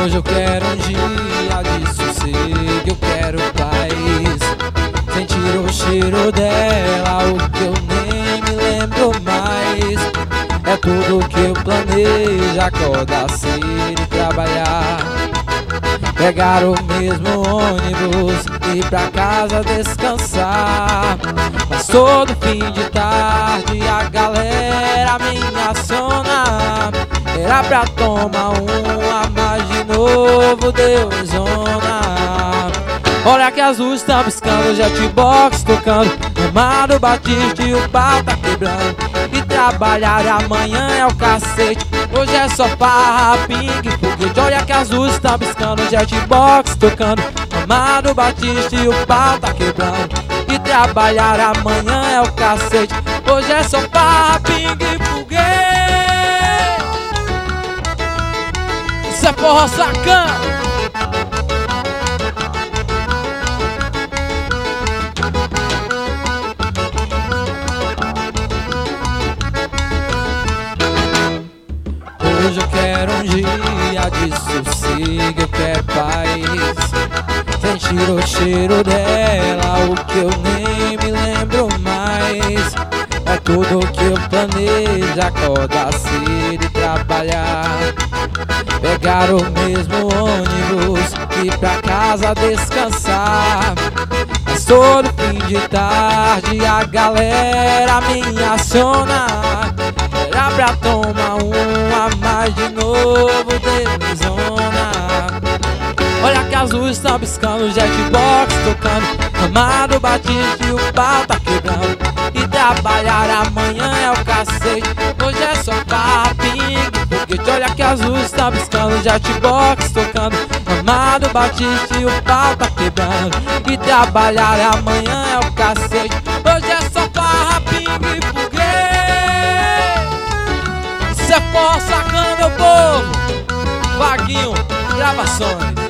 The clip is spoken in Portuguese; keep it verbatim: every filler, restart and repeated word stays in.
Hoje eu quero um dia de sossego, eu quero paz, sentir o cheiro dela, o que eu nem me lembro mais. É tudo que eu planejo, acordar cedo e trabalhar, pegar o mesmo ônibus e ir pra casa descansar. Mas todo fim de tarde a galera me aciona, era pra tomar uma, mas de novo deu zona. Olha que as luzes estão piscando, jetbox tocando, Amado Batista e o pau tá quebrando. E trabalhar amanhã é o cacete, hoje é só farra, ping, foguete. Olha que as luzes estão piscando, jetbox tocando, Amado Batista e o pau tá quebrando. E trabalhar amanhã é o cacete, hoje é só farra, ping, foguete. Isso é forró sacana. Hoje eu quero um dia de sossego, eu quero paz, sentir o cheiro dela, o que eu nem me lembro mais. É tudo que eu planejo, acordar cedo e trabalhar, pegar o mesmo ônibus e ir pra casa descansar. Mas todo fim de tarde a galera me aciona, era pra tomar uma, mas de novo deu zona. Olha que as luzes estão piscando, jetbox tocando, Amado Batista e o pau tá quebrando. E trabalhar amanhã é o cacete, hoje é só papinho, foguete. Olha que as luzes estão piscando, jetbox tocando, Amado Batista e o pau tá quebrando. E trabalhar amanhã é o cacete, hoje é só farra, pingue e foguete. Isso é forró sacana, meu povo. Vaguinho, gravações.